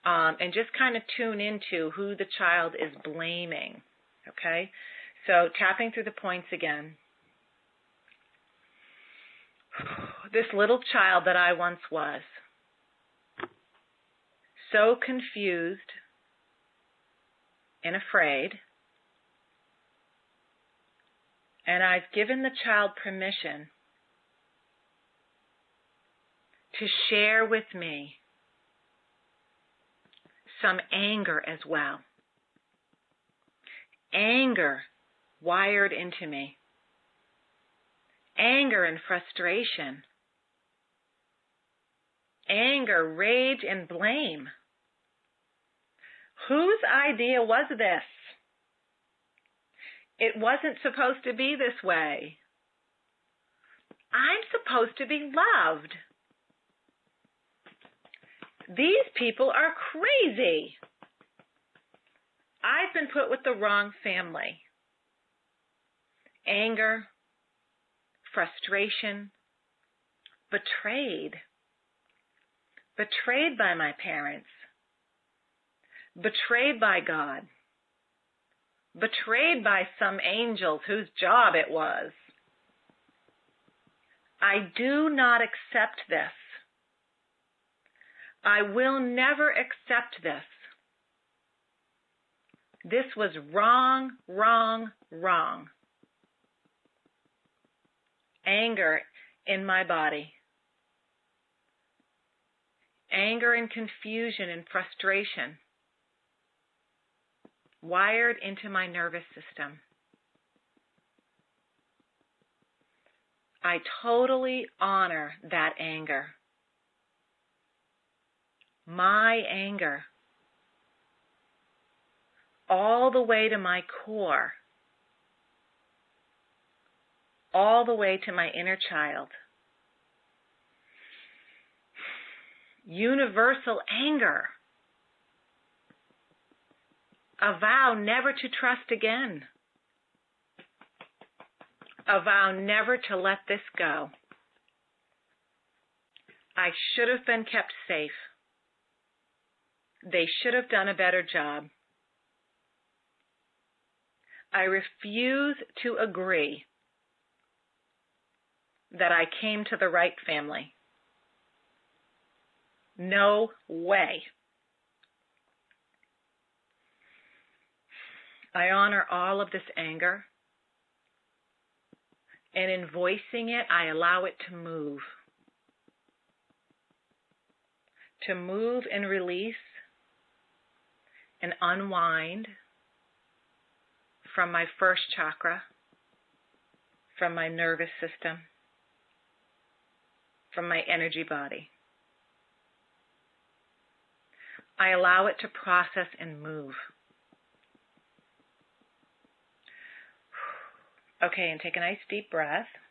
and just kind of tune into who the child is blaming, okay? So tapping through the points again. This little child that I once was, so confused and afraid, and I've given the child permission to share with me some anger as well. Anger wired into me. Anger and frustration. Anger, rage, and blame. Whose idea was this? It wasn't supposed to be this way. I'm supposed to be loved. These people are crazy. I've been put with the wrong family. Anger, frustration, betrayed. Betrayed by my parents. Betrayed by God. Betrayed by some angels whose job it was. I do not accept this. I will never accept this. This was wrong, wrong, wrong. Anger in my body. Anger and confusion and frustration wired into my nervous system. I totally honor that anger. My anger. All the way to my core. All the way to my inner child. Universal anger. A vow never to trust again. A vow never to let this go. I should have been kept safe. They should have done a better job. I refuse to agree that I came to the right family. No way. I honor all of this anger, and in voicing it, I allow it to move. To move and release and unwind from my first chakra, from my nervous system, from my energy body. I allow it to process and move. Okay, and take a nice deep breath.